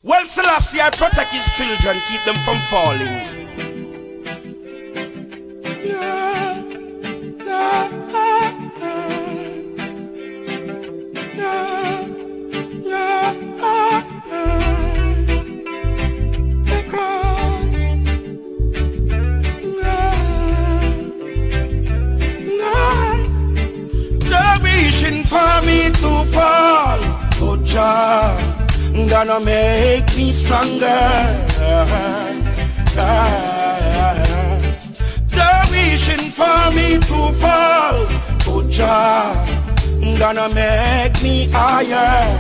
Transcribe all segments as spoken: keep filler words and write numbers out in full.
Well, Selassie, I protect his children, keep them from falling. Yeah, yeah, yeah, yeah, yeah. They cry. They're wishing for me to fall, oh Jah. Gonna make me stronger. They're wishing for me to fall, oh Jah. Gonna make me higher.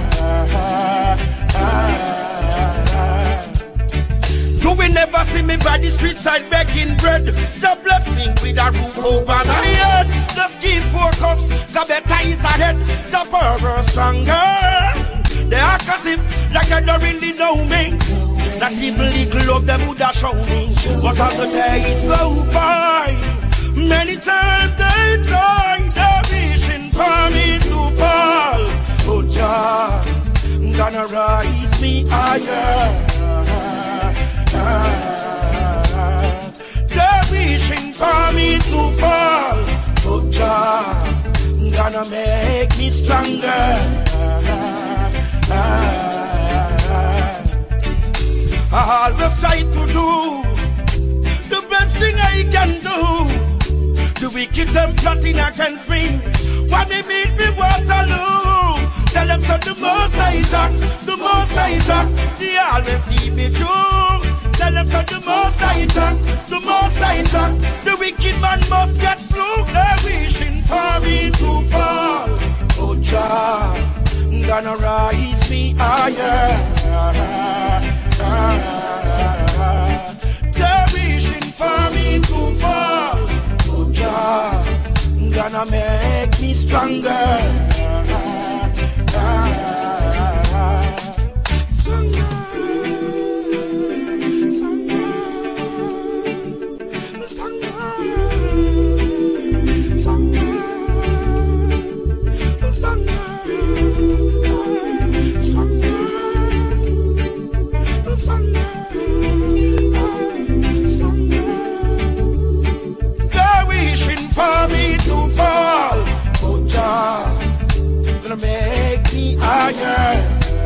You will never see me by the street side begging bread. Stop bless me with a roof over my head. Just keep focus, the better is ahead. The power stronger. They act as if like they don't really know me. That even little of them would have shown me. But as the days go by, many times they try. They're wishing for me to fall. Oh Jah, gonna rise me higher. They're wishing for me to fall. Oh Jah, gonna make me stronger. I always try to do the best thing I can do. The wicked them plotting against me. When they meet me Waterloo, tell them to the most I talk, the most I talk. They always see me true. Tell them to the most I talk, the most I talk. The wicked man must get through. They're wishing for me to fall. Oh Jah, gonna rise me higher. They're wishing for me to fall. Oh Jah, gonna make me stronger. Make me higher.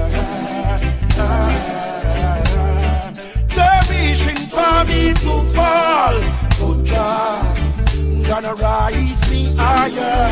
They're wishing for me to fall. Oh Jah, gonna rise me higher.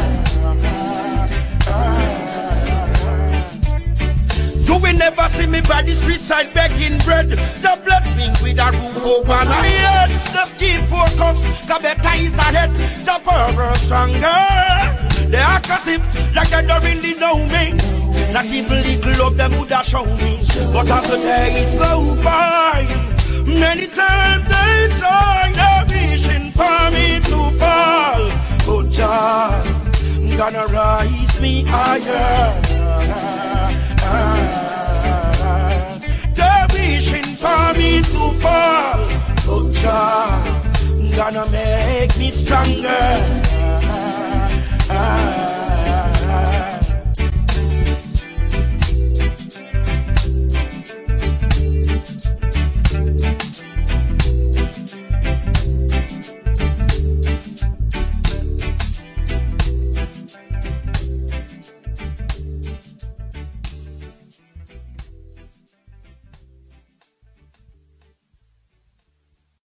You will never see me by the street side begging bread. The bless me with a roof over my head. Just keep focus, the better is ahead. The power stronger. They act as if like they don't really know me. Not even little of them would have shown me. But as the days go by, many times they try. They're wishing for me to fall. Oh Jah, gonna rise me higher. They're wishing for me to fall. Oh Jah, gonna make me stronger. Ah.